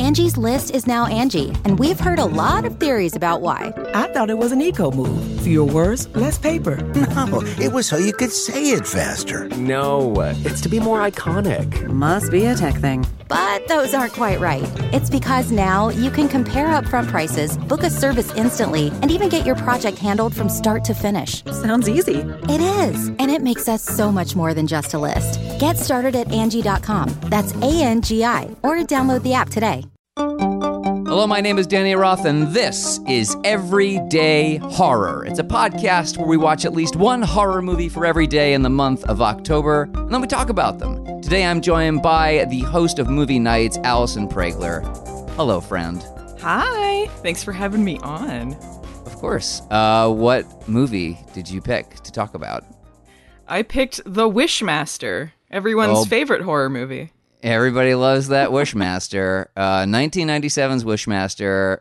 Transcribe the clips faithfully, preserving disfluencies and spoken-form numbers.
Angie's List is now Angie, and we've heard a lot of theories about why. I thought it was an eco move. Fewer words, less paper. No, it was so you could say it faster. No, it's to be more iconic. Must be a tech thing. But those aren't quite right. It's because now you can compare upfront prices, book a service instantly, and even get your project handled from start to finish. Sounds easy. It is, and it makes us so much more than just a list. Get started at Angie dot com. That's A N G I, or download the app today. Hello, my name is Danny Roth, and this is Everyday Horror. It's a podcast where we watch at least one horror movie for every day in the month of October, and then we talk about them. Today I'm joined by the host of Movie Nights, Allison Pregler. Hello, friend. Hi. Thanks for having me on. Of course. Uh, what movie did you pick to talk about? I picked The Wishmaster, everyone's Oh. favorite horror movie. Everybody loves that Wishmaster. Uh, nineteen ninety-seven's Wishmaster.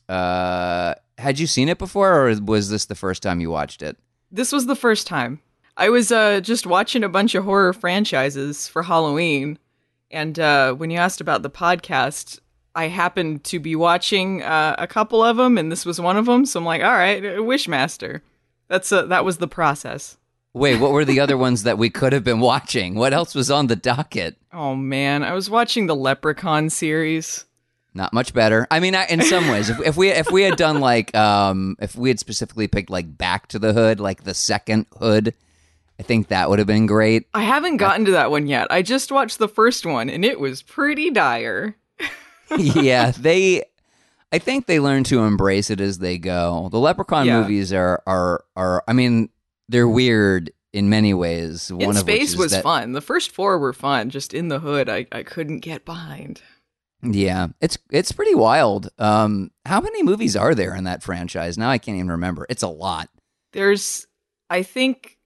Uh, had you seen it before, or was this the first time you watched it? This was the first time. I was uh, just watching a bunch of horror franchises for Halloween, and uh, when you asked about the podcast, I happened to be watching uh, a couple of them, and this was one of them, so I'm like, all right, Wishmaster. That's uh, that was the process. Wait, what were the other ones that we could have been watching? What else was on the docket? Oh, man. I was watching the Leprechaun series. Not much better. I mean, I, in some ways, if, if we if we had done like, um, if we had specifically picked like Back to the Hood, like the second Hood, I think that would have been great. I haven't gotten to that one yet. I just watched the first one, and it was pretty dire. Yeah, they... I think they learn to embrace it as they go. The Leprechaun Yeah. movies are, are, are, I mean... They're weird in many ways. In One of which Space is was that, fun. The first four were fun. Just In the Hood, I, I couldn't get behind. Yeah, it's it's pretty wild. Um, how many movies are there in that franchise? Now I can't even remember. It's a lot. There's, I think,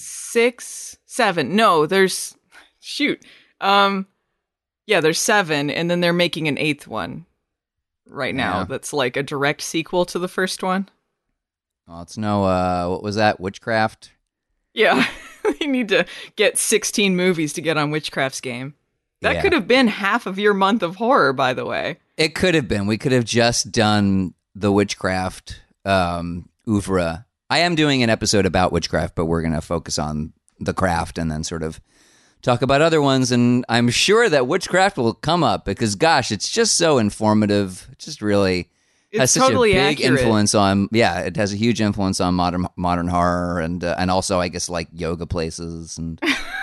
six, seven. No, there's, shoot. Um, yeah, there's seven, and then they're making an eighth one right now. Yeah. That's like a direct sequel to the first one. Well, it's no, uh, what was that? Witchcraft? Yeah, they need to get sixteen movies to get on Witchcraft's game. That Yeah. could have been half of your month of horror, by the way. It could have been. We could have just done the Witchcraft um, oeuvre. I am doing an episode about Witchcraft, but we're going to focus on the craft and then sort of talk about other ones. And I'm sure that Witchcraft will come up because, gosh, it's just so informative. It's just really... has It's such totally a big accurate. influence on yeah it has a huge influence on modern modern horror and uh, and also I guess like yoga places and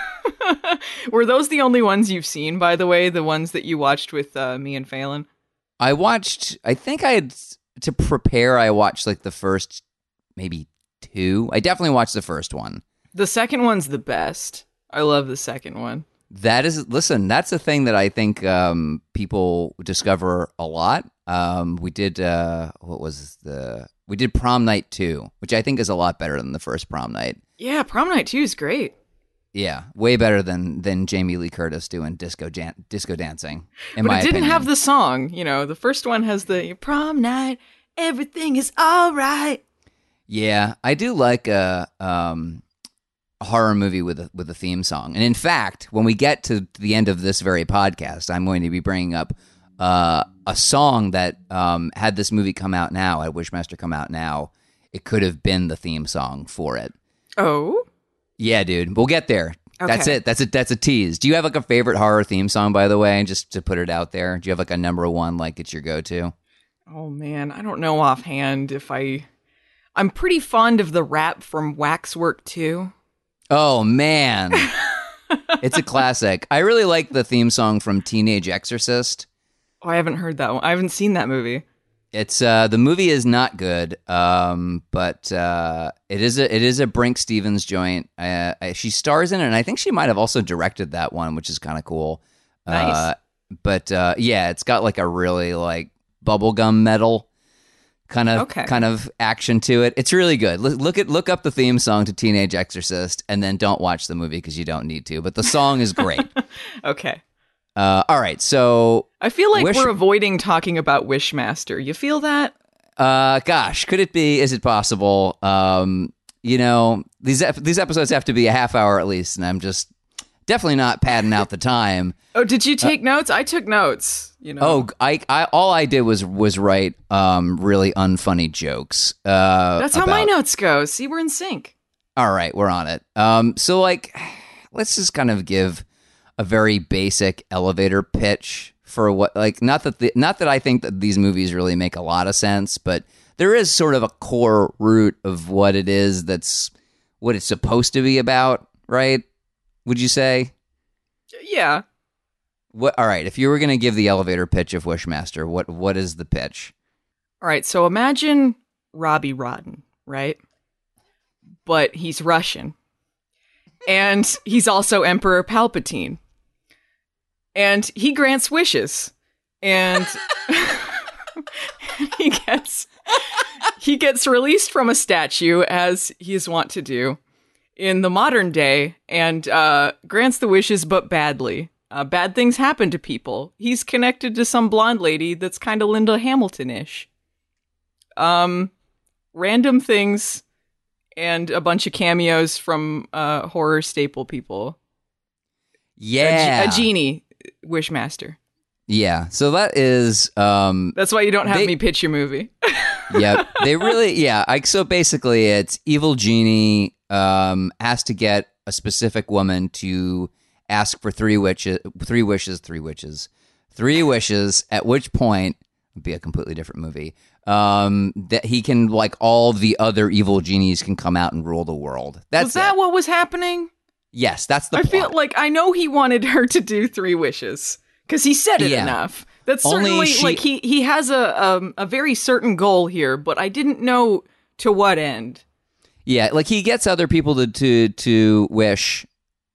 Were those the only ones you've seen, by the way? The ones that you watched with uh, me and Phelan? I watched I think I had to prepare I watched like the first maybe two. I definitely watched the first one. The second one's the best. I love the second one. That is, listen, that's a thing that I think um, people discover a lot. Um, we did, uh, what was the, we did Prom Night two, which I think is a lot better than the first Prom Night. Yeah, Prom Night two is great. Yeah, way better than than Jamie Lee Curtis doing disco jan- disco dancing. In But my it didn't opinion. have the song. You know, the first one has the Prom Night, everything is all right. Yeah, I do like a um, a horror movie with a with a theme song. And in fact, when we get to the end of this very podcast, I'm going to be bringing up uh, a song that um, had this movie come out now, had Wishmaster come out now. It could have been the theme song for it. Oh? Yeah, dude. We'll get there. That's Okay. it. That's it. That's a tease. Do you have like a favorite horror theme song, by the way? Just to put it out there. Do you have like a number one, like it's your go-to? Oh, man. I don't know offhand if I... I'm pretty fond of the rap from Waxwork two. Oh, man. It's a classic. I really like the theme song from Teenage Exorcist. Oh, I haven't heard that one. I haven't seen that movie. It's uh, the movie is not good, um, but uh, it is a it is a Brink Stevens joint. Uh, I, she stars in it, and I think she might have also directed that one, which is kind of cool. Nice. Uh, but uh, yeah, it's got like a really like bubblegum metal kind of Okay. kind of action to it. It's really good. Look, look at look up the theme song to Teenage Exorcist, and then don't watch the movie because you don't need to. But the song is great. Okay. Uh, all right, so I feel like Wish- we're avoiding talking about Wishmaster. You feel that? Uh, gosh, could it be? Is it possible? Um, you know, these ep- these episodes have to be a half hour at least, and I'm just definitely not padding out the time. Oh, did you take uh, notes? I took notes. You know. Oh, I, I all I did was was write um, really unfunny jokes. Uh, That's how about, my notes go. See, we're in sync. All right, we're on it. Um, so like, let's just kind of give a very basic elevator pitch for what, like, not that the, not that I think that these movies really make a lot of sense, but there is sort of a core root of what it is that's what it's supposed to be about, right? Would you say? Yeah. What? All right. If you were going to give the elevator pitch of Wishmaster, what what is the pitch? All right. So imagine Robbie Rodden, right? But he's Russian, and he's also Emperor Palpatine, and he grants wishes, and he gets he gets released from a statue, as he is wont to do in the modern day, and uh, grants the wishes, but badly. Uh, bad things happen to people. He's connected to some blonde lady that's kind of Linda Hamilton-ish. Um, random things and a bunch of cameos from uh, horror staple people. Yeah. A, ge- a genie, Wishmaster. Yeah. So that is... Um, that's why you don't have they, me pitch your movie. Yep. They really... Yeah. Like, so basically, it's evil genie um, has to get a specific woman to... ask for three wishes, three wishes, three wishes, three wishes, at which point, it'd be a completely different movie, um, that he can, like, all the other evil genies can come out and rule the world. That's Was that it. what was happening? Yes, that's the I plot. feel like I know he wanted her to do three wishes, because he said it yeah. enough. That's Only certainly, she- like, he, he has a, um, a very certain goal here, but I didn't know to what end. Yeah, like, he gets other people to, to, to wish...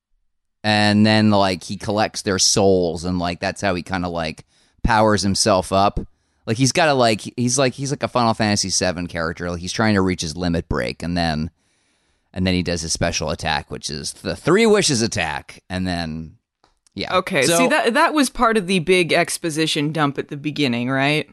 And then, like, he collects their souls, and, like, that's how he kind of, like, powers himself up. Like, he's got to, like, he's like, he's like a Final Fantasy seven character. Like, he's trying to reach his limit break, and then, and then he does his special attack, which is the three wishes attack. And then, yeah. Okay, so, see, that that was part of the big exposition dump at the beginning, right?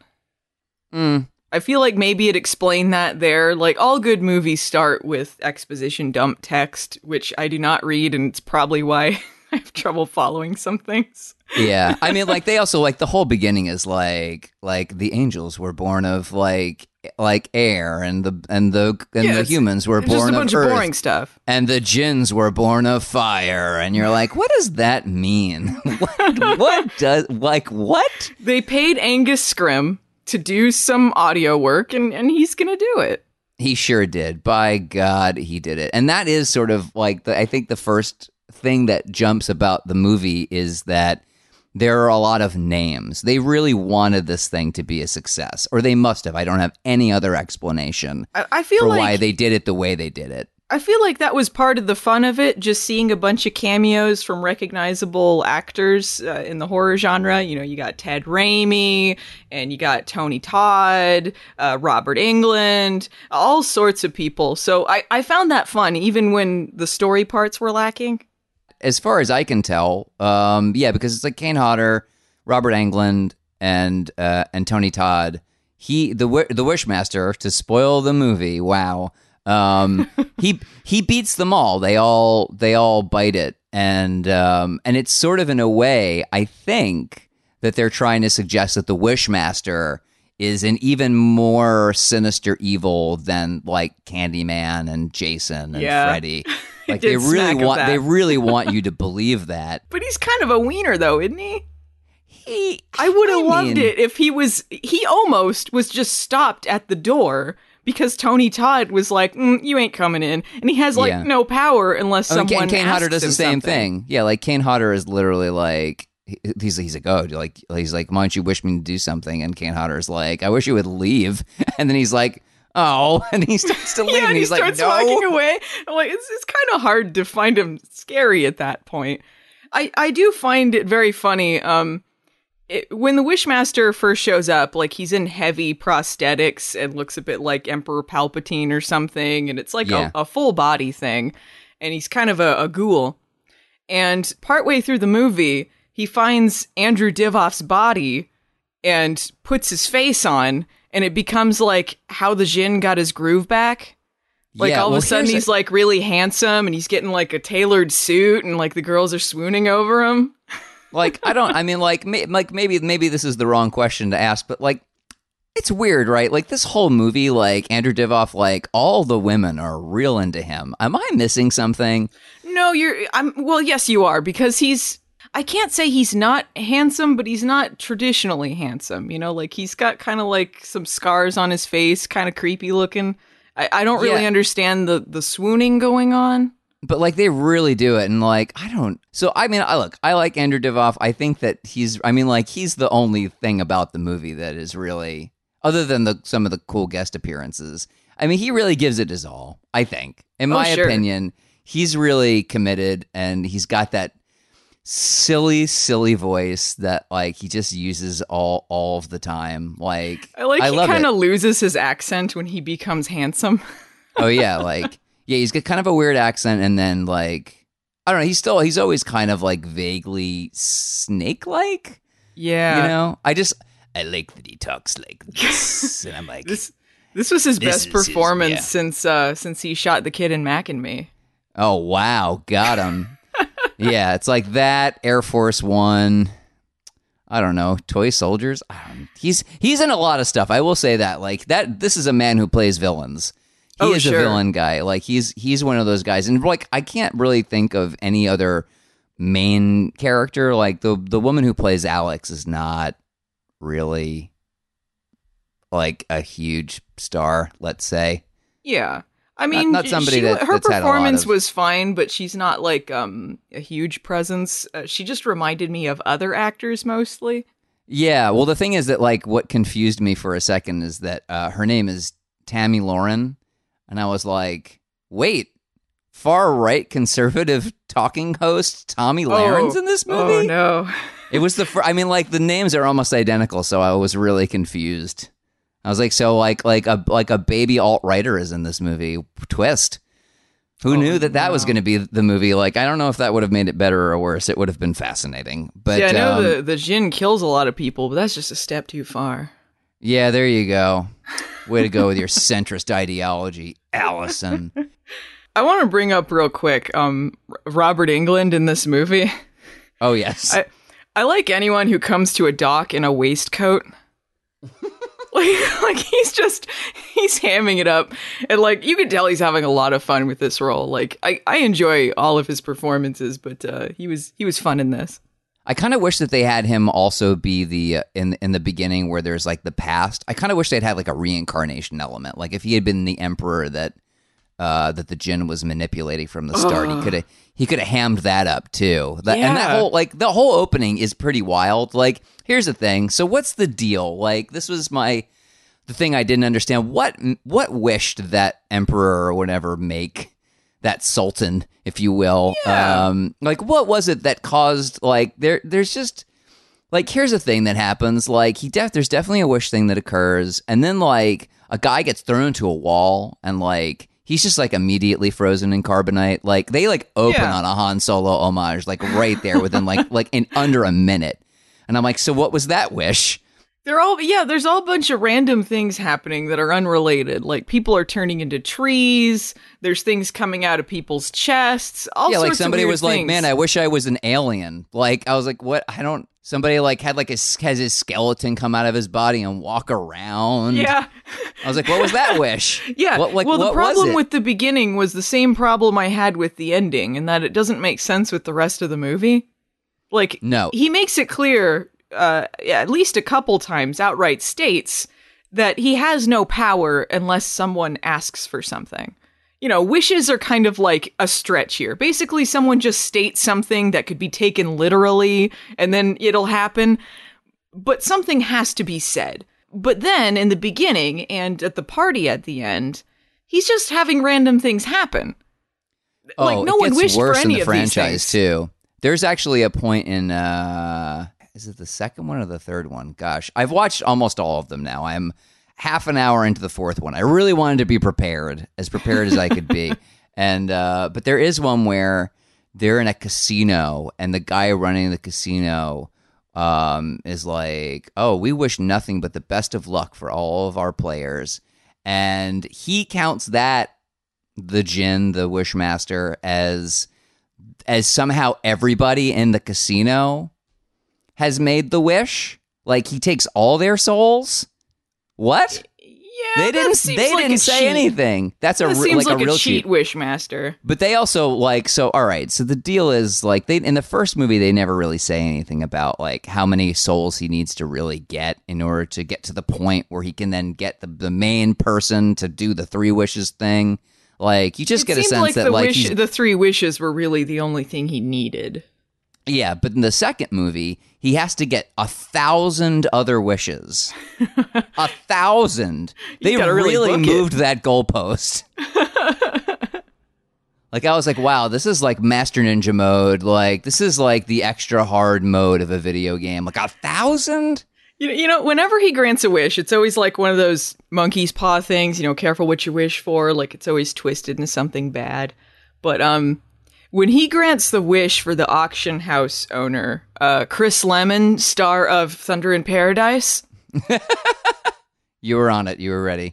Mm, I feel like maybe it explained that there. Like, all good movies start with exposition dump text, which I do not read, and it's probably why I have trouble following some things. yeah. I mean, like, they also, like, the whole beginning is, like, like, the angels were born of, like, like air, and the and the and Yeah, the it's- humans were it's born just a bunch of of earth, boring stuff. and the jinns were born of fire. And you're like, what does that mean? what, what does, like, what? They paid Angus Scrimm to do some audio work, and, and he's gonna do it. He sure did. By God, he did it. And that is sort of like, the, I think the first thing that jumps about the movie is that there are a lot of names. They really wanted this thing to be a success, or they must have. I don't have any other explanation I, I feel for like why they did it the way they did it. I feel like that was part of the fun of it, just seeing a bunch of cameos from recognizable actors uh, in the horror genre. You know, you got Ted Raimi, and you got Tony Todd, uh, Robert Englund, all sorts of people. So I, I found that fun, even when the story parts were lacking. As far as I can tell, um, yeah, because it's like Kane Hodder, Robert Englund, and uh, and Tony Todd. He the wi- the Wishmaster, to spoil the movie. Wow. Um, he he beats them all. They all they all bite it, and um, and it's sort of, in a way, I think that they're trying to suggest that the Wishmaster is an even more sinister evil than, like, Candyman and Jason and Yeah. Freddy. Like, did they really smack of want that. they really want you to believe that. But he's kind of a wiener, though, isn't he? He, I would have I loved mean- it if he was. He almost was just stopped at the door because Tony Todd was like, mm, "You ain't coming in," and he has like Yeah. no power unless I mean, someone. Kane, Kane Hodder asks does the him same something. thing. Yeah, like Kane Hodder is literally like he- he's he's like, oh, like he's like, why don't you wish me to do something? And Kane Hodder's like, I wish you would leave. And then he's like, oh, and he starts to leave. Yeah, and and he he's like, starts no. walking away. I'm like, it's it's kind of hard to find him scary at that point. I I do find it very funny. Um, it, when the Wishmaster first shows up, like, he's in heavy prosthetics and looks a bit like Emperor Palpatine or something, and it's like Yeah. a, a full body thing, and he's kind of a, a ghoul. And partway through the movie, he finds Andrew Divoff's body and puts his face on, and it becomes like how the Jinn got his groove back. Like Yeah, all well, of a sudden here's he's a- like really handsome and he's getting like a tailored suit and like the girls are swooning over him. Like, I don't, I mean, like, may, like maybe, maybe this is the wrong question to ask, but like, it's weird, right? Like this whole movie, like Andrew Divoff, like all the women are real into him. Am I missing something? No, you're I'm well, yes you are, because he's I can't say he's not handsome, but he's not traditionally handsome. You know, like he's got kind of like some scars on his face, kind of creepy looking. I, I don't really Yeah. understand the the swooning going on. But like they really do it, and like I don't. So I mean, I look, I like Andrew Divoff. I think that he's. I mean, like he's the only thing about the movie that is really, other than the some of the cool guest appearances. I mean, he really gives it his all. I think, in Oh, my sure. opinion, he's really committed, and he's got that silly, silly voice that like he just uses all all of the time. Like I like I he love kind it. of loses his accent when he becomes handsome. Oh yeah, like yeah, he's got kind of a weird accent, and then like I don't know, he's still he's always kind of like vaguely snake-like. Yeah. You know, I just I like that he talks like this, and I'm like, This this was his This best is his- performance yeah. since uh since he shot the kid in Mac and Me. oh wow, got him. Yeah, it's like that. Air Force One. I don't know, Toy Soldiers. I don't, he's he's in a lot of stuff. I will say that. Like that, this is a man who plays villains. He Oh, is sure. a villain guy. Like he's he's one of those guys, and like I can't really think of any other main character. Like the the woman who plays Alex is not really like a huge star. Let's say. Yeah. I mean, not somebody she, that- her that's had a lot performance of- was fine, but she's not like um a huge presence. Uh, she just reminded me of other actors mostly. Yeah, well, the thing is that like what confused me for a second is that uh, her name is Tammy Lauren, and I was like, wait, far right conservative talking host Tommy Laren's Oh. in this movie? Oh no. It was the fir- I mean, like the names are almost identical, so I was really confused. I was like, so like like a like a baby alt writer is in this movie. Twist. Who Oh, knew that that was no. going to be the movie? Like, I don't know if that would have made it better or worse. It would have been fascinating. But yeah, I know um, the the gin kills a lot of people, but that's just a step too far. yeah, there you go. Way to go with your centrist ideology, Allison. I want to bring up real quick um R- Robert Englund in this movie. Oh yes. I I like anyone who comes to a dock in a waistcoat. Like, like he's just he's hamming it up, and like you can tell he's having a lot of fun with this role. Like I, I enjoy all of his performances, but uh, he was he was fun in this. I kind of wish that they had him also be the uh, in in the beginning where there's like the past. I kind of wish they'd had like a reincarnation element. Like if he had been the emperor that uh, that the djinn was manipulating from the start, he could have he could have hammed that up too. That, And that Yeah. whole like the whole opening is pretty wild. Like here's the thing. So what's the deal? Like this was my the thing I didn't understand. What what wish did that emperor or whatever make? That sultan, if you will. Yeah. Um, like what was it that caused like there there's just like here's a thing that happens. Like he def there's definitely a wish thing that occurs, and then like a guy gets thrown into a wall and like he's just like immediately frozen in carbonite. Like they like open Yeah. on a Han Solo homage, like right there within like like in under a minute. And I'm like, so what was that wish? They're all yeah. There's all a bunch of random things happening that are unrelated. Like people are turning into trees. There's things coming out of people's chests. All Yeah, like sorts of somebody weird was like, things. "Man, I wish I was an alien." Like I was like, "What? I don't." Somebody like had like a has his skeleton come out of his body and walk around. yeah. I was like, "What was that wish?" Yeah. What, like, well, the what was problem it? with the beginning was the same problem I had with the ending, in that it doesn't make sense with the rest of the movie. Like, No. he makes it clear, uh, yeah, at least a couple times, outright states that he has no power unless someone asks for something. You know, wishes are kind of like a stretch here. Basically, someone just states something that could be taken literally, and then it'll happen. But something has to be said. But then, in the beginning and at the party at the end, he's just having random things happen. Oh, like, no it one gets wished worse for in any the of these franchise things. too. There's actually a point in uh is it the second one or the third one? Gosh, I've watched almost all of them now. I'm half an hour into the fourth one. I really wanted to be prepared, as prepared as I could be. And uh but there is one where they're in a casino and the guy running the casino um is like, "Oh, we wish nothing but the best of luck for all of our players." And he counts that the Jinn, the Wishmaster, as as somehow everybody in the casino has made the wish. Like he takes all their souls. What? Yeah, they didn't. They like didn't say cheat. anything. That's a That re- seems like, like a real cheat cheat. Wishmaster. But they also like so. All right. So the deal is like they in the first movie they never really say anything about like how many souls he needs to really get in order to get to the point where he can then get the the main person to do the three wishes thing. Like you just It get a seemed sense like that the like wish, he's, the three wishes were really the only thing he needed. yeah. But in the second movie he has to get a thousand other wishes. A thousand. They gotta really really book it. moved that goalpost. Like, I was like, wow, this is like Master Ninja mode. Like, this is like the extra hard mode of a video game. Like, a thousand? You know, you know, whenever he grants a wish, it's always like one of those monkey's paw things, you know, careful what you wish for. Like, it's always twisted into something bad. But um, when he grants the wish for the auction house owner, uh, Chris Lemon, star of Thunder in Paradise, You were on it. You were ready.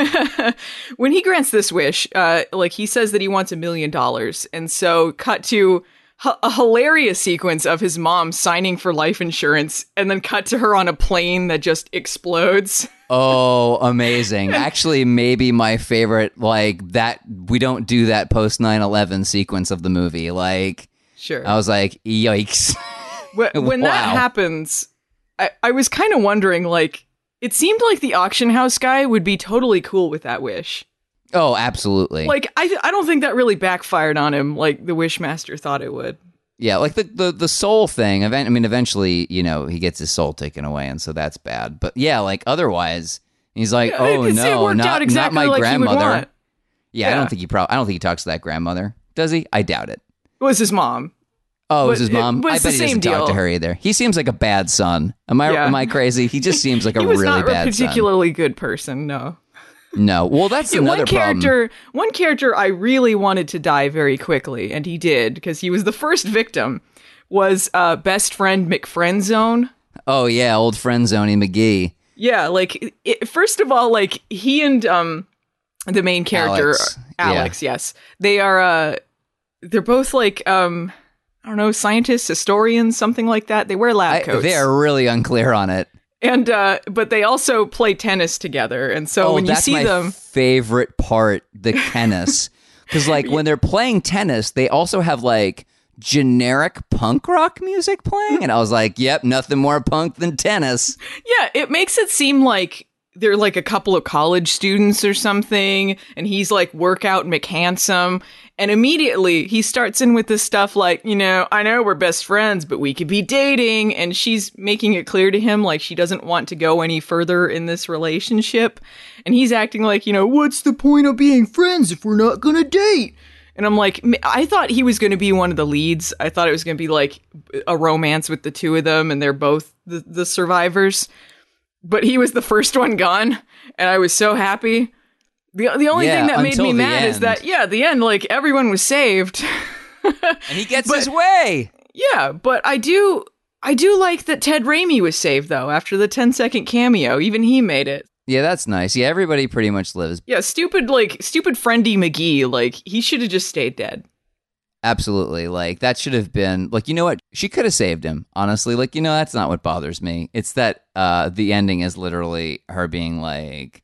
when he grants this wish, uh, like he says that he wants a million dollars. And so cut to h- a hilarious sequence of his mom signing for life insurance and then cut to her on a plane that just explodes. Oh, amazing. Actually, maybe my favorite, like, that, we don't do that post nine eleven sequence of the movie. Like, Sure. I was like, yikes. When, when Wow. that happens, I, I was kind of wondering, like, it seemed like the auction house guy would be totally cool with that wish. Oh, absolutely. Like, I I don't think that really backfired on him like the Wishmaster thought it would. Yeah, like the, the, the soul thing. event- I mean, eventually, you know, he gets his soul taken away, and so that's bad. But yeah, like otherwise, he's like, Yeah, oh it- it no, worked not, out exactly not my like he would grandmother. want. Yeah, I Yeah. don't think he probably. I don't think he talks to that grandmother. Does he? I doubt it. It was his mom. Oh, it was But his it- mom. but I it's bet the he doesn't same talk to deal. her either. He seems like a bad son. Am I? Yeah. Am I crazy? He just seems like a He was really not a bad son. particularly good person, no. No. Well, that's Yeah, another one problem. character, one character I really wanted to die very quickly, and he did because he was the first victim. Was uh, best friend McFriendzone. Oh yeah, old friend Zony McGee. Yeah, like it, first of all, like he and um the main character Alex, Alex, yes, they are. Uh, they're both like um I don't know, scientists, historians, something like that. They wear lab I, coats. they are really unclear on it. And uh, but they also play tennis together, and so oh, when you that's see my them, favorite part, the tennis. Because like when they're playing tennis, they also have like generic punk rock music playing, and I was like, "Yep, nothing more punk than tennis." yeah, it makes it seem like they're like a couple of college students or something, and he's like workout McHandsome, and immediately he starts in with this stuff like, you know, I know we're best friends, but we could be dating, and she's making it clear to him like she doesn't want to go any further in this relationship, and he's acting like, you know, what's the point of being friends if we're not gonna date? And I'm like, m- I thought he was going to be one of the leads. I thought it was going to be like a romance with the two of them, and they're both the, the survivors. But he was the first one gone, and I was so happy. The the only Yeah, thing that made until me the mad is end. that, yeah, at the end, like, everyone was saved. And he gets But- his way. Yeah, but I do I do like that Ted Raimi was saved, though, after the ten second cameo. Even he made it. Yeah, that's nice. Yeah, everybody pretty much lives. Yeah, stupid, like, stupid Friendy McGee, like, he should have just stayed dead. Absolutely. Like that should have been like, you know what? She could have saved him. Honestly, like, you know, that's not what bothers me. It's that uh the ending is literally her being like,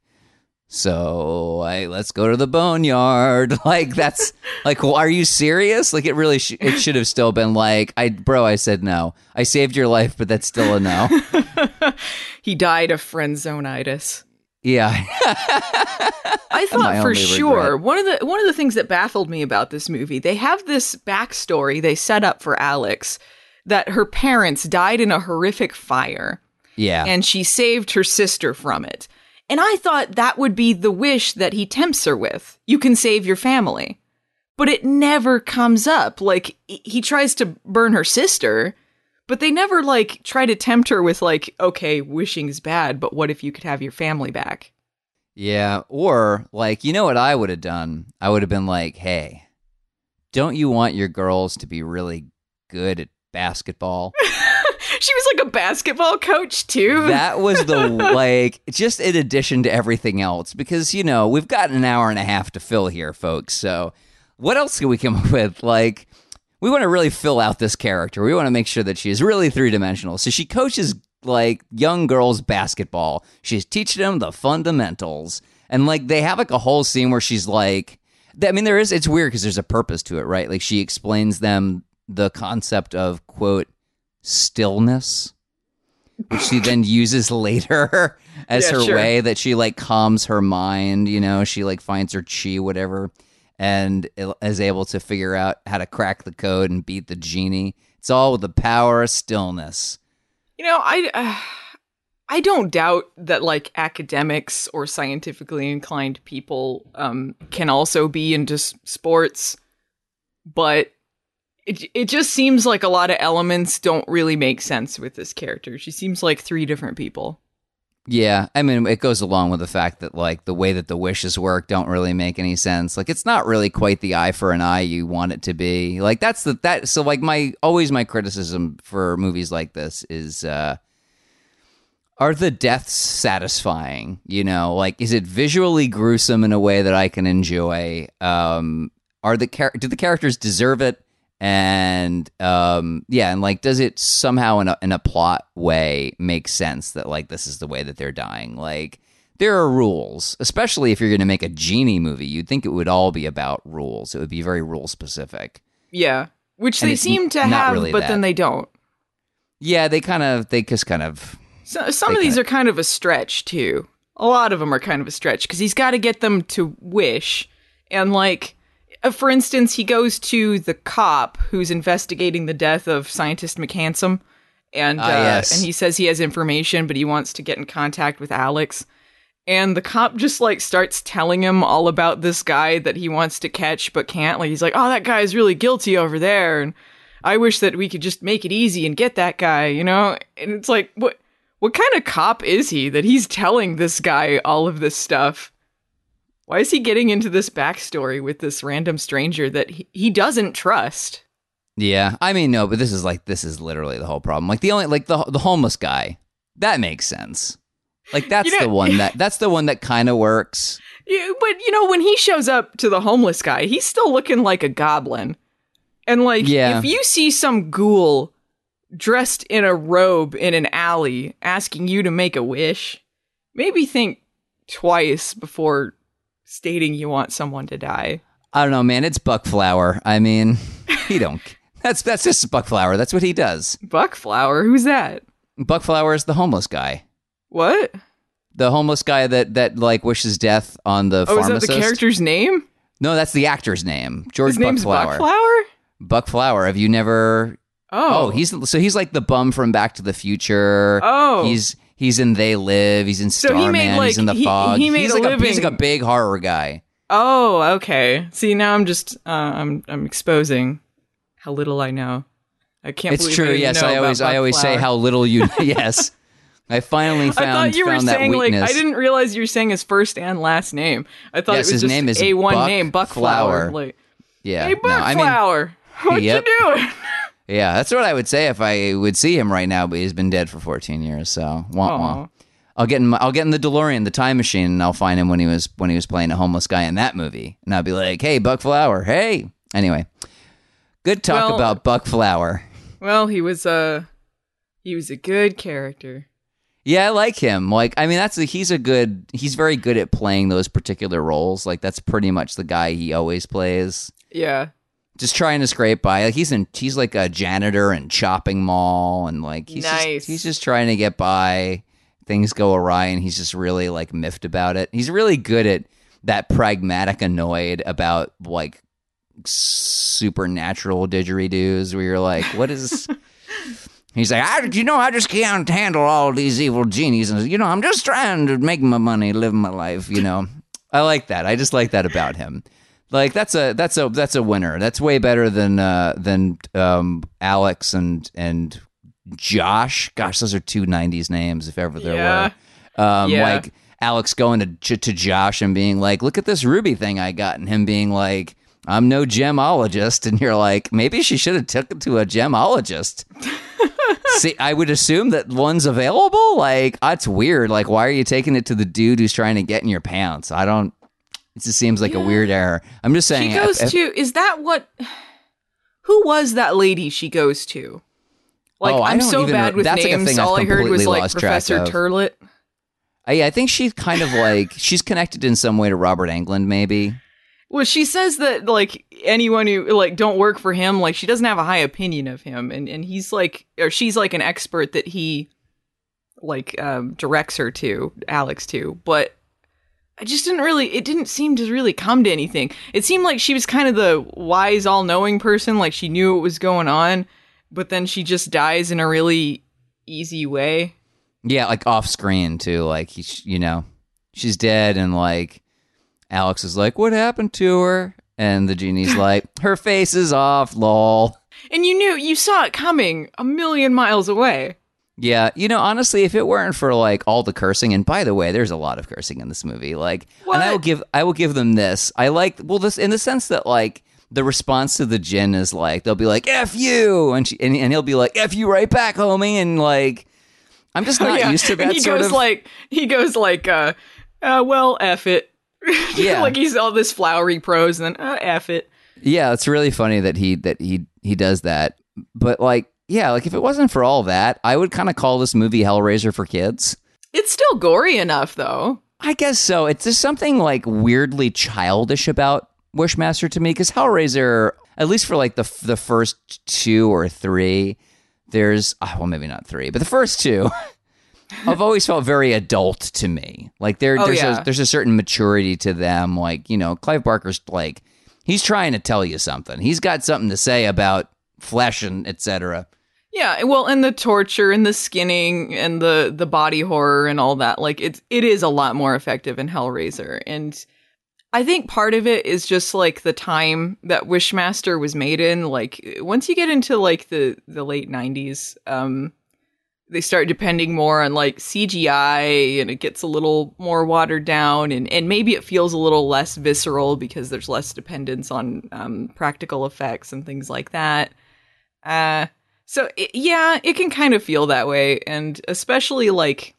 so I let's go to the boneyard. Like that's like, well, are you serious? Like it really sh- it should have still been like, I bro, I said no. I saved your life, but that's still a no. He died of friend zone-itis. Yeah. I My thought for only sure regret. one of the one of the things that baffled me about this movie, they have this backstory they set up for Alex that her parents died in a horrific fire Yeah. and she saved her sister from it. And I thought that would be the wish that he tempts her with. You can save your family. But it never comes up. Like he tries to burn her sister, but they never like try to tempt her with like, okay, wishing is bad, but what if you could have your family back? Yeah, or like, you know what I would have done? I would have been like, "Hey, don't you want your girls to be really good at basketball?" She was like a basketball coach too. That was the, like, just in addition to everything else, because, you know, we've got an hour and a half to fill here, folks. So what else can we come up with? Like, we want to really fill out this character. We want to make sure that she is really three-dimensional. So she coaches, like, young girls basketball. She's teaching them the fundamentals. And, like, they have, like, a whole scene where she's, like, I mean, there is, it's weird because there's a purpose to it, right? Like, she explains them the concept of, quote, stillness, which she then uses later as Yeah, her sure. way that she, like, calms her mind, you know? She, like, finds her chi, whatever, and is able to figure out how to crack the code and beat the genie. It's all with the power of stillness. You know, I uh, I don't doubt that like academics or scientifically inclined people um, can also be into s- sports, but it it just seems like a lot of elements don't really make sense with this character. She seems like three different people. Yeah, I mean, it goes along with the fact that, like, the way that the wishes work don't really make any sense. Like, it's not really quite the eye for an eye you want it to be. Like, that's the, that, so, like, my, always my criticism for movies like this is, uh, are the deaths satisfying? You know, like, is it visually gruesome in a way that I can enjoy? Um, are the, char- do the characters deserve it? And um, yeah, and like, does it somehow in a, in a plot way make sense that like this is the way that they're dying? Like, there are rules, especially if you're going to make a genie movie. You'd think it would all be about rules. It would be very rule specific. Yeah, which And they it's seem to not have, really but that. then they don't. Yeah, they kind of, they just kind of. So, some They of these kinda- are kind of a stretch too. A lot of them are kind of a stretch because he's got to get them to wish, and like. Uh, For instance, he goes to the cop who's investigating the death of scientist McHandsome, and Ah, uh, yes. and he says he has information, but he wants to get in contact with Alex. And the cop just like starts telling him all about this guy that he wants to catch but can't. Like he's like, "Oh, that guy's really guilty over there, and I wish that we could just make it easy and get that guy," you know? And it's like, what what kind of cop is he that he's telling this guy all of this stuff? Why is he getting into this backstory with this random stranger that he, he doesn't trust? Yeah, I mean, no, but this is like, this is literally the whole problem. Like the only, like the the homeless guy, that makes sense. Like that's You know- the one that, that's the one that kind of works. Yeah, but, you know, when he shows up to the homeless guy, he's still looking like a goblin. And, like, Yeah. if you see some ghoul dressed in a robe in an alley asking you to make a wish, maybe think twice before stating you want someone to die. I don't know, man. It's Buckflower. I mean, he don't. That's that's just Buckflower. That's what he does. Buckflower? Who's that? Buckflower is the homeless guy. What? The homeless guy that that like wishes death on the Oh, pharmacist. is that the character's name? No, that's the actor's name. George His name's Buckflower. Buckflower? Buckflower. Have you never? Oh. Oh, he's so he's like the bum from Back to the Future. Oh. he's he's in They Live. He's in So Starman. he made, like- he's in The he- Fog. he made he's a like a, he's living- like a big horror guy. Oh, okay. See, now I'm just uh, I'm I'm exposing how little I know. I can't. It's believe true. I didn't Yes, know I about always I always say Buckflower. how little you. Yes, I finally found I thought you were found that saying weakness. like I didn't realize you were saying his first and last name. I thought Yes, it was his just name is a one Buck name Buckflower. Flower. Like, Yeah, hey, no, I mean, Buckflower, what Yep. you doing? yeah, that's what I would say if I would see him right now. But he's been dead for fourteen years, so wah wah. Aw. I'll get in. My, I'll get in the DeLorean, the time machine, and I'll find him when he was when he was playing a homeless guy in that movie, and I'll be like, "Hey, Buckflower, hey." Anyway, good talk Well- about Buckflower. Well, he was a he was a good character. Yeah, I like him. Like, I mean, that's a, he's a good. He's very good at playing those particular roles. Like, that's pretty much the guy he always plays. Yeah. Just trying to scrape by. Like he's in. He's like a janitor in Chopping Mall, and like he's Nice. just, he's just trying to get by. Things go awry, and he's just really like miffed about it. He's really good at that pragmatic annoyed about like supernatural didgeridoos, where you're like, what is? He's like, I, you know, I just can't handle all these evil genies, and you know, I'm just trying to make my money, live my life. You know, I like that. I just like that about him. Like that's a that's a that's a winner. That's way better than uh, than um, Alex and and Josh. Gosh, those are two nineties names if ever there Yeah. were. Um, Yeah. Like Alex going to to Josh and being like, "Look at this Ruby thing I got," and him being like, "I'm no gemologist," and you're like, maybe she should have took it to a gemologist. See, I would assume that one's available. Like, that's weird. Like, why are you taking it to the dude who's trying to get in your pants? I don't. It just seems like yeah. a weird error. I'm just saying. She goes if, if, to. Is that what? Who was that lady she goes to? Like, oh, I'm so bad with that's names. Like All I heard was like Professor of. Turlet. I, I think she's kind of like she's connected in some way to Robert Englund, maybe. Well, she says that like anyone who like don't work for him, like she doesn't have a high opinion of him, and and he's like, or she's like an expert that he like um, directs her to, Alex to, but. I just didn't really, it didn't seem to really come to anything. It seemed like she was kind of the wise, all-knowing person, like she knew what was going on, but then she just dies in a really easy way. Yeah, like off-screen, too. Like, he, you know, she's dead, and like, Alex is like, what happened to her? And the genie's like, her face is off, lol. And you knew, you saw it coming a million miles away. Yeah, you know, honestly, if it weren't for like all the cursing, and by the way, there's a lot of cursing in this movie. Like, what? And I will give, I will give them this. I like, well, this in the sense that like the response to the djinn is like they'll be like "F you," and she, and, and he'll be like "F you right back, homie," and like I'm just not oh, yeah. used to that. And he sort goes of... like he goes like, uh, uh, "Well, F it," yeah, like he's all this flowery prose, and then uh, "F it." Yeah, it's really funny that he that he he does that, but like. Yeah, like if it wasn't for all that, I would kind of call this movie Hellraiser for kids. It's still gory enough, though. I guess so. It's just something like weirdly childish about Wishmaster to me, because Hellraiser, at least for like the the first two or three, there's, oh, well, maybe not three, but the first two, I've always felt very adult to me. Like there, oh, there's yeah. a, there's a certain maturity to them. Like, you know, Clive Barker's like, he's trying to tell you something. He's got something to say about flesh and et cetera. Yeah, well, and the torture and the skinning and the, the body horror and all that, like, it, it is a lot more effective in Hellraiser. And I think part of it is just, like, the time that Wishmaster was made in. Like, once you get into, like, the, the late nineties, um, they start depending more on, like, C G I, and it gets a little more watered down, and, and maybe it feels a little less visceral because there's less dependence on um, practical effects and things like that. Uh... So, it, yeah, it can kind of feel that way, and especially, like,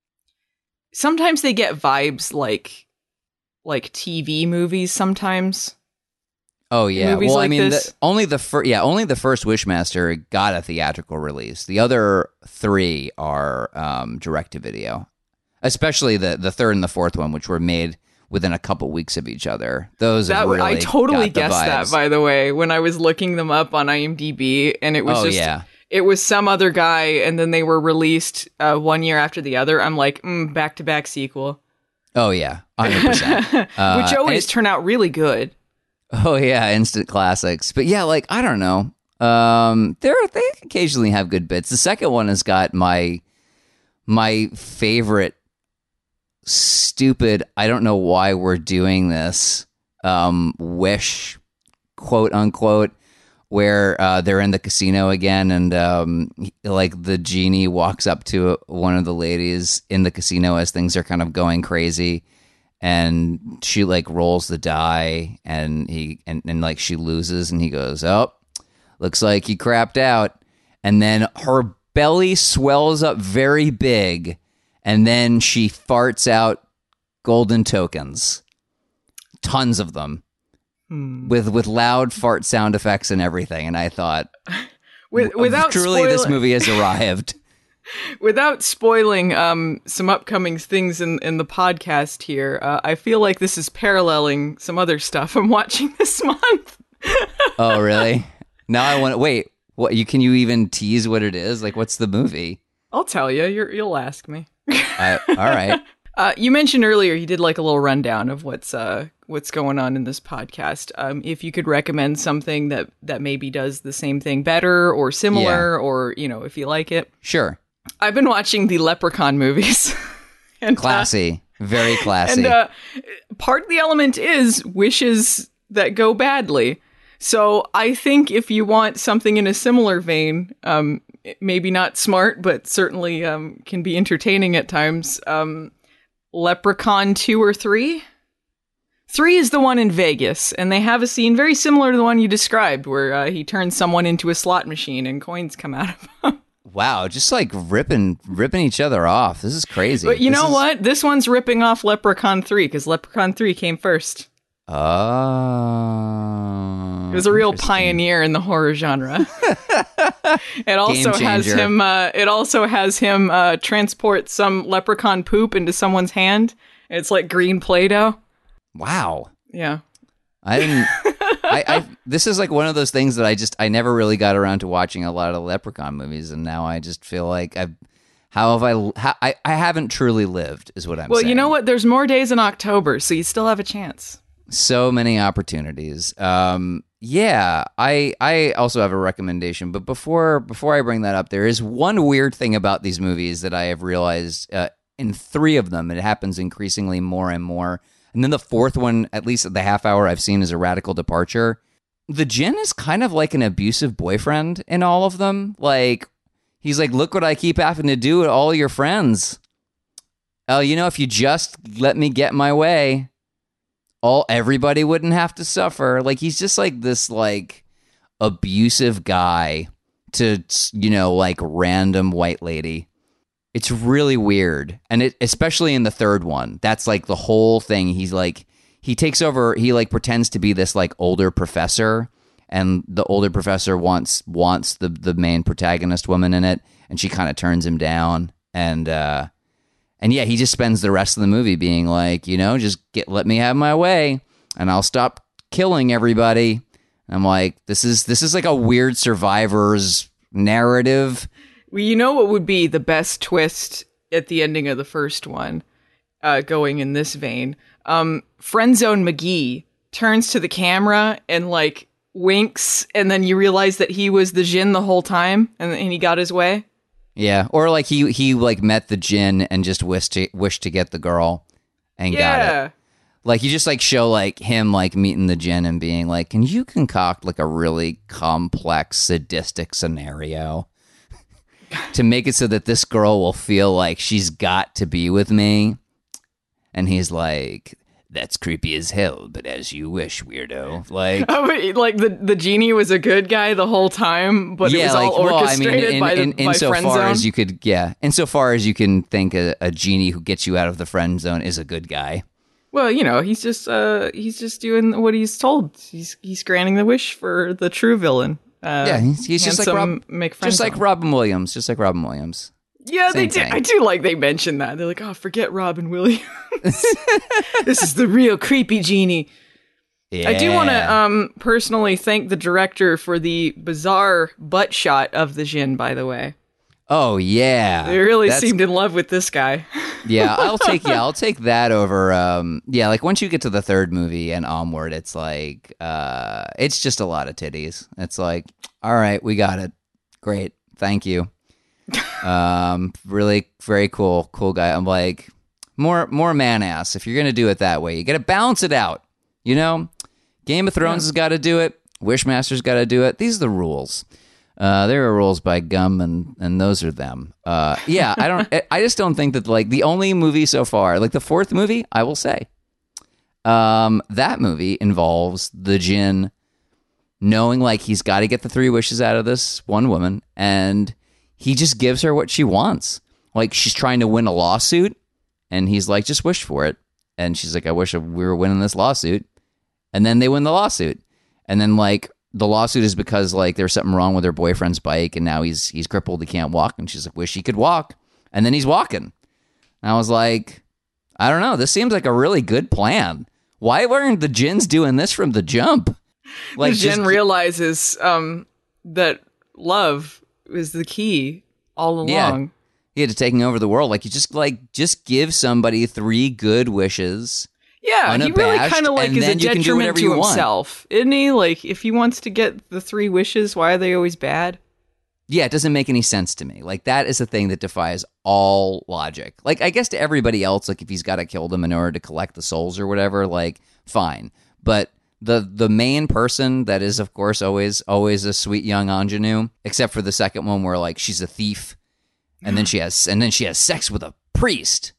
sometimes they get vibes like, like T V movies sometimes. Oh, yeah. Movies well, like I mean, this. The, only the fir- yeah, only the first Wishmaster got a theatrical release. The other three are um, direct-to-video, especially the, the third and the fourth one, which were made within a couple weeks of each other. Those that really I totally got the guessed vibes. that, by the way, when I was looking them up on IMDb, and it was oh, just yeah. it was some other guy, and then they were released uh, one year after the other. I'm like, mm, back to back sequel. Oh yeah, one hundred percent. Uh, which always it, turn out really good. Oh yeah, instant classics. But yeah, like I don't know. Um, there they occasionally have good bits. The second one has got my my favorite. Stupid, I don't know why we're doing this, um, wish, quote unquote, where uh, they're in the casino again, and um, he, like the genie walks up to one of the ladies in the casino as things are kind of going crazy, and she like rolls the die, and he and, and like she loses, and he goes, "Oh, looks like you crapped out," and then her belly swells up very big. And then she farts out golden tokens, tons of them, hmm. with with loud fart sound effects and everything. And I thought, with, without truly, spoil- this movie has arrived. Without spoiling um, some upcoming things in, in the podcast here, uh, I feel like this is paralleling some other stuff I'm watching this month. Oh, really? Now I want to wait. What you can you even tease what it is? Like, what's the movie? I'll tell you. You're, you'll ask me. uh, all right. Uh, you mentioned earlier you did like a little rundown of what's uh, what's going on in this podcast. Um, if you could recommend something that, that maybe does the same thing better or similar, yeah. or you know, if you like it, sure. I've been watching the Leprechaun movies. and, classy, uh, very classy. And uh, part of the element is wishes that go badly. So I think if you want something in a similar vein, um, maybe not smart, but certainly um, can be entertaining at times, um, Leprechaun two or three? Three is the one in Vegas, and they have a scene very similar to the one you described, where uh, he turns someone into a slot machine and coins come out of him. Wow, just like ripping ripping each other off. This is crazy. But you This know is- what? This one's ripping off Leprechaun three because Leprechaun three came first. Oh. It was a real interesting. pioneer in the horror genre. It also Game has changer. him. Uh, it also has him uh, transport some leprechaun poop into someone's hand. It's like green Play-Doh. Wow. Yeah. I didn't. I, I this is like one of those things that I just I never really got around to watching a lot of Leprechaun movies, and now I just feel like I've how have I how, I I haven't truly lived is what I'm Well, saying. you know what? There's more days in October, so you still have a chance. So many opportunities. Um, yeah, I I also have a recommendation, but before before I bring that up, there is one weird thing about these movies that I have realized uh, in three of them. It happens increasingly more and more. And then the fourth one, at least the half hour I've seen, is a radical departure. The Djinn is kind of like an abusive boyfriend in all of them. Like, he's like, look what I keep having to do to all your friends. Oh, you know, if you just let me get my way, all everybody wouldn't have to suffer. Like, he's just like this, like, abusive guy to, you know, like, random white lady. It's really weird. And it, especially in the third one, that's like the whole thing. He's like, he takes over, he like pretends to be this like older professor, and the older professor wants wants the, the main protagonist woman in it, and she kind of turns him down. And, uh, and yeah, he just spends the rest of the movie being like, you know, just get, let me have my way and I'll stop killing everybody. And I'm like, this is, this is like a weird Survivor's narrative. Well, you know what would be the best twist at the ending of the first one, uh, going in this vein? Um, Friendzone McGee turns to the camera and, like, winks, and then you realize that he was the Djinn the whole time, and, and he got his way. Yeah, or like he he like met the Djinn and just wished to, wished to get the girl and got Yeah. it. Like, you just like show like him like meeting the Djinn and being like, can you concoct like a really complex sadistic scenario to make it so that this girl will feel like she's got to be with me? And he's like, that's creepy as hell, but as you wish, weirdo. Like, Oh, but, like, the, the genie was a good guy the whole time, but it was all well, orchestrated in, by, the, in, by insofar Friendzone. as you could, yeah, insofar as you can think a, a genie who gets you out of the friend zone is a good guy. Well, you know, he's just uh, he's just doing what he's told. He's he's granting the wish for the true villain. Uh, Yeah, he's, he's just like handsome Rob, McFriendzone. just like Robin Williams, just like Robin Williams. Yeah, they Same do. thing. I do like they mentioned that. They're like, oh, forget Robin Williams. This is the real creepy genie. Yeah. I do want to um personally thank the director for the bizarre butt shot of the Djinn, by the way. Oh yeah, They really That's- seemed in love with this guy. Yeah, I'll take yeah, I'll take that over. Um, yeah, like once you get to the third movie and onward, it's like uh, it's just a lot of titties. It's like, all right, we got it. Great, thank you. Um, really, very cool, cool guy. I'm like, more, more man ass. If you're gonna do it that way, you got to balance it out. You know, Game of Thrones has got to do it. Wishmaster's got to do it. These are the rules. Uh, there are rules by gum, and, and those are them. Uh, yeah, I don't. I just don't think that like the only movie so far, like the fourth movie, I will say, um, that movie involves the Djinn knowing like he's got to get the three wishes out of this one woman, and he just gives her what she wants. Like, she's trying to win a lawsuit, and he's like, just wish for it. And she's like, I wish we were winning this lawsuit. And then they win the lawsuit, and then like. The lawsuit is because like there's something wrong with her boyfriend's bike, and now he's he's crippled, he can't walk, and she's like, wish he could walk, and then he's walking. And I was like, I don't know, this seems like a really good plan. Why weren't the Djinns doing this from the jump? Like, the Djinn just- realizes um that love is the key all along. Yeah. yeah, to taking over the world. Like, you just like just give somebody three good wishes. Yeah, he really unabashed, kind of like and is a then you can do detriment whatever to you want. himself, isn't he? Like, if he wants to get the three wishes, why are they always bad? Yeah, it doesn't make any sense to me. Like, that is a thing that defies all logic. Like, I guess to everybody else, like, if he's got to kill them in order to collect the souls or whatever, like, fine. But the the main person that is, of course, always always a sweet young ingenue, except for the second one where, like, she's a thief, and then she has and then she has sex with a priest.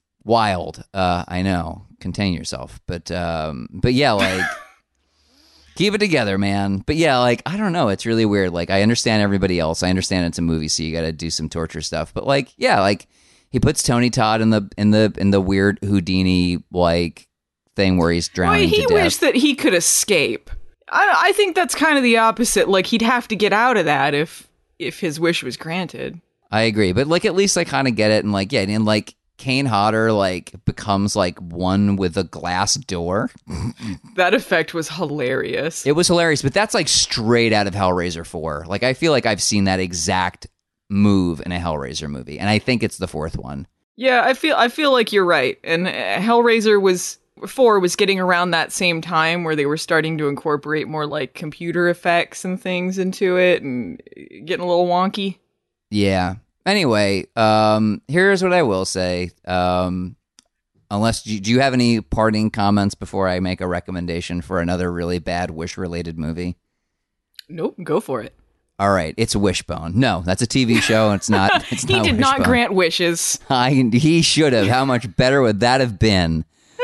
Wild. Uh, I know. Contain yourself. But um, but yeah, like, Keep it together, man. But yeah, like, I don't know. It's really weird. Like, I understand everybody else. I understand it's a movie, so you got to do some torture stuff. But like, yeah, like he puts Tony Todd in the in the in the weird Houdini like thing where he's drowning Well, he to death. wished that he could escape. I, I think that's kind of the opposite. Like, he'd have to get out of that if if his wish was granted. I agree, but like at least I kind of get it, and like yeah, and like Kane Hodder like becomes like one with a glass door. That effect was hilarious. It was hilarious, but that's like straight out of Hellraiser four. Like I feel like I've seen that exact move in a Hellraiser movie, and I think it's the fourth one. Yeah, I feel I feel like you're right. And uh, Hellraiser was four was getting around that same time where they were starting to incorporate more like computer effects and things into it, and getting a little wonky. Yeah. Anyway, um, here's what I will say. Um, unless do you have any parting comments before I make a recommendation for another really bad Wish-related movie? Nope, go for it. All right, it's Wishbone. No, that's a T V show. It's not. It's he not did Wishbone. not grant wishes. I, he should have. How much better would that have been?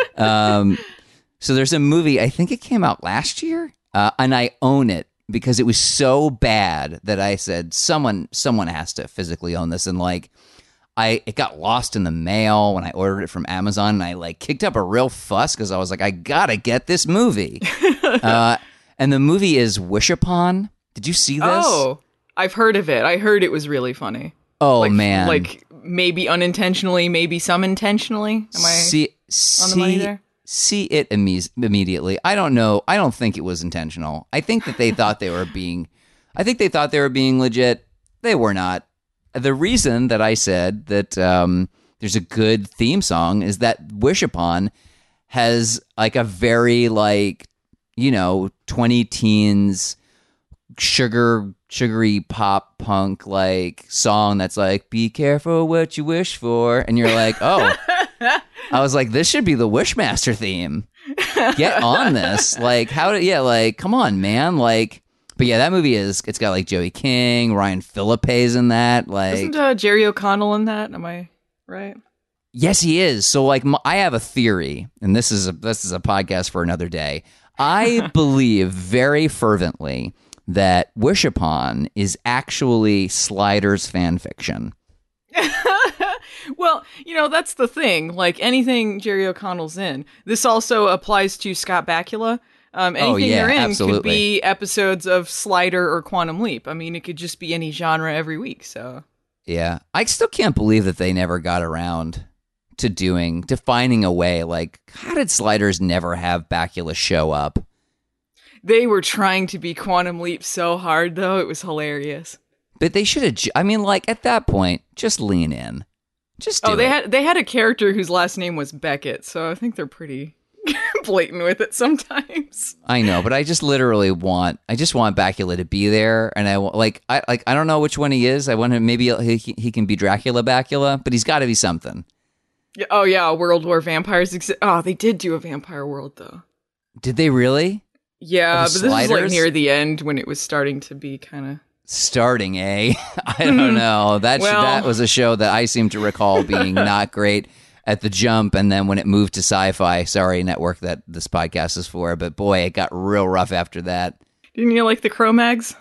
Um, so there's a movie. I think it came out last year, uh, and I own it. Because it was so bad that I said someone someone has to physically own this, and like I it got lost in the mail when I ordered it from Amazon, and I like kicked up a real fuss because I was like, I gotta get this movie. uh, and the movie is Wish Upon. Did you see this? Oh, I've heard of it. I heard it was really funny. Oh like, man, like maybe unintentionally, maybe some intentionally. Am I see, on the money see, there? See it imme- immediately. I don't know. I don't think it was intentional. I think that they thought they were being, I think they thought they were being legit. They were not. The reason that I said that um, there's a good theme song is that Wish Upon has like a very like, you know, twenty teens sugar, sugary pop punk like song that's like, be careful what you wish for. And you're like, oh. I was like, this should be the Wishmaster theme. Get on this. Like, how did, yeah, like, come on, man. Like, but yeah, that movie is, it's got like Joey King, Ryan Phillippe's in that. Like, Isn't uh, Jerry O'Connell in that? Am I right? Yes, he is. So like, m- I have a theory, and this is a, this is a podcast for another day. I believe very fervently that Wish Upon is actually Sliders fan fiction. Well, you know, that's the thing. Like, anything Jerry O'Connell's in. This also applies to Scott Bakula. Um, anything oh, yeah, you're in absolutely. could be episodes of Slider or Quantum Leap. I mean, it could just be any genre every week, so... Yeah. I still can't believe that they never got around to doing, to finding a way. Like, how did Sliders never have Bakula show up? They were trying to be Quantum Leap so hard, though. It was hilarious. But they should have, ju- I mean, like, at that point, just lean in. Just do Oh, they it. had they had a character whose last name was Beckett, so I think they're pretty blatant with it sometimes. I know, but I just literally want, I just want Bakula to be there, and I want, like, I like, I don't know which one he is. I want him, maybe he, he can be Dracula Bakula, but he's got to be something. Yeah, oh yeah, a world where vampires exist. Oh, they did do a vampire world though. Did they really? Yeah, Of but this was like Sliders? near the end when it was starting to be kind of. Starting, eh? I don't know. That sh- Well- that was a show that I seem to recall being not great at the jump, and then when it moved to Sci-Fi, sorry, network that this podcast is for, but boy, it got real rough after that. Didn't you like the Cro-Mags?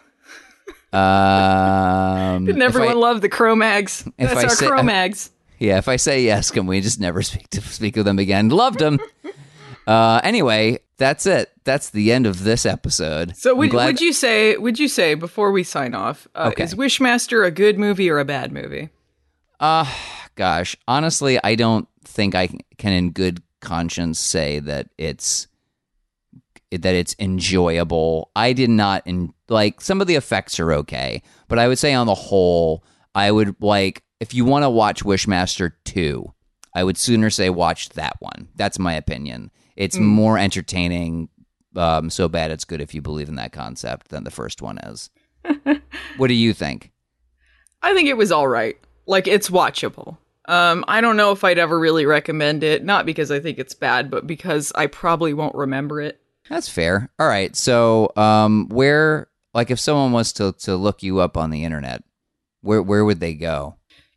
Um, Didn't if everyone I- love the Cro-Mags? if That's I our say- Cro-Mags. Yeah, if I say yes, can we just never speak to speak with them again? Loved them. uh, anyway, that's it. That's the end of this episode. So I'm would, glad- would you say would you say before we sign off, uh, Okay. is Wishmaster a good movie or a bad movie? Uh, gosh, honestly, I don't think I can in good conscience say that it's that it's enjoyable. I did not in like some of the effects are okay, but I would say on the whole, I would like if you want to watch Wishmaster two, I would sooner say watch that one. That's my opinion. It's more entertaining. Um, so bad it's good if you believe in that concept than the first one is. What do you think? I think it was all right. Like, it's watchable. Um, I don't know if I'd ever really recommend it, not because I think it's bad, but because I probably won't remember it. That's fair. All right. So, um, where, like, if someone was to, to look you up on the internet, where where would they go?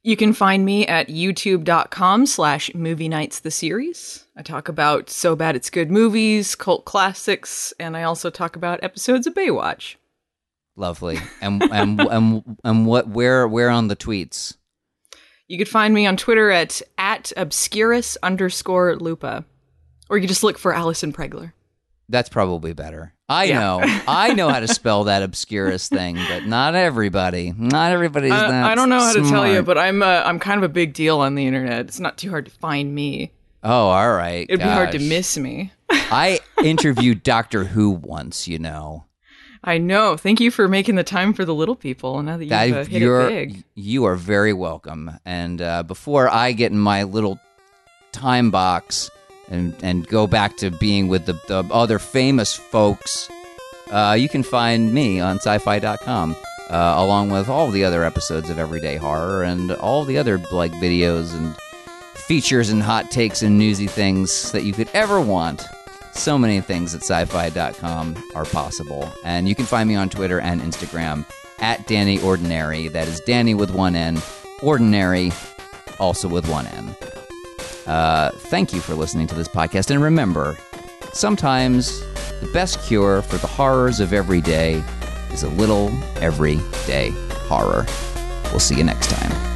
You can find me at youtube.com slash movie nights the series. I talk about So Bad It's Good movies, cult classics, and I also talk about episodes of Baywatch. Lovely. And and and and what where where on the tweets? You could find me on Twitter at at obscurus underscore lupa. Or you can just look for Alison Pregler. That's probably better. I Yeah. know. I know how to spell that obscurus thing, but not everybody. Not everybody's Uh, that I don't know how to tell you, smart. but I'm uh, I'm kind of a big deal on the internet. It's not too hard to find me. Oh, all right. It'd be hard to Gosh. miss me. I interviewed Doctor Who once, you know. I know. Thank you for making the time for the little people. Now that you've That uh, hit you're, it big. You are very welcome. And uh, before I get in my little time box and, and go back to being with the, the other famous folks, uh, you can find me on sci fi dot com, uh, along with all the other episodes of Everyday Horror and all the other like videos and features and hot takes and newsy things that you could ever want. So many things at sci fi dot com are possible. And you can find me on Twitter and Instagram at Danny Ordinary. That is Danny with one N, Ordinary also with one N. Uh, thank you for listening to this podcast. And remember, sometimes the best cure for the horrors of every day is a little everyday horror. We'll see you next time.